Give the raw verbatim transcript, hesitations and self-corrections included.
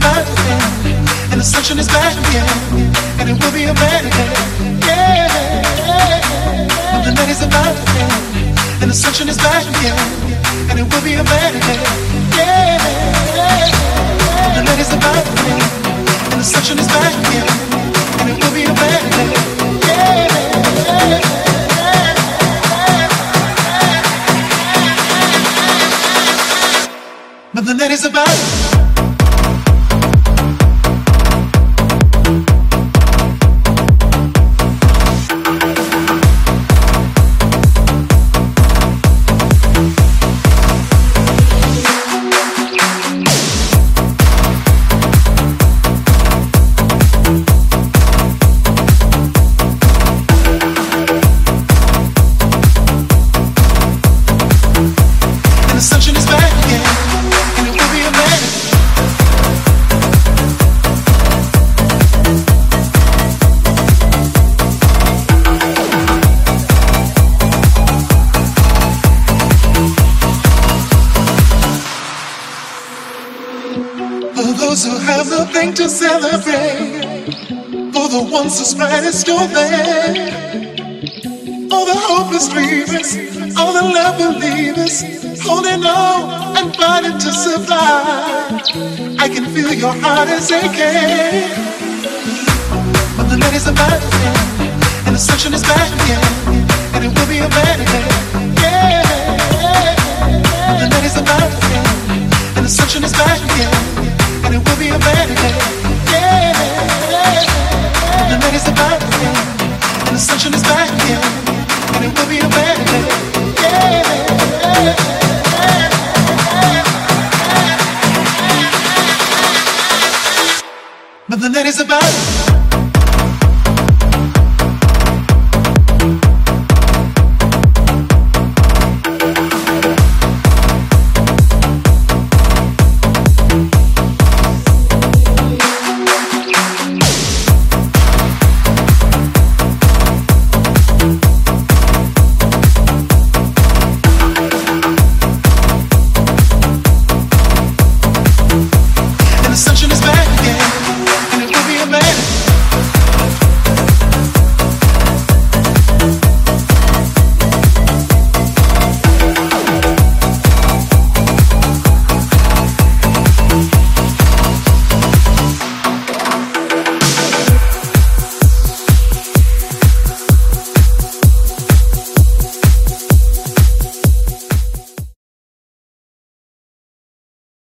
about to end, and the sunshine is back again, and it will be a better day. Yeah, the night is about to end, and the sunshine is back again, and it will be a better day. Yeah, the night is about to end, and the sunshine is back again, and it will be a better day. Yeah. But the night is about to celebrate, for the ones whose pride is still there, all the hopeless dreamers, all the love believers, holding on and fighting to survive. I can feel your heart is aching, but the night is about to end, and the sunshine is back again, and it will be a better day. Yeah, the night is about to end, and the sunshine is back again, and it will be a better day. Yeah, the night is about to end, and the sunshine is back again, and it will be a better day. Yeah, but the night is about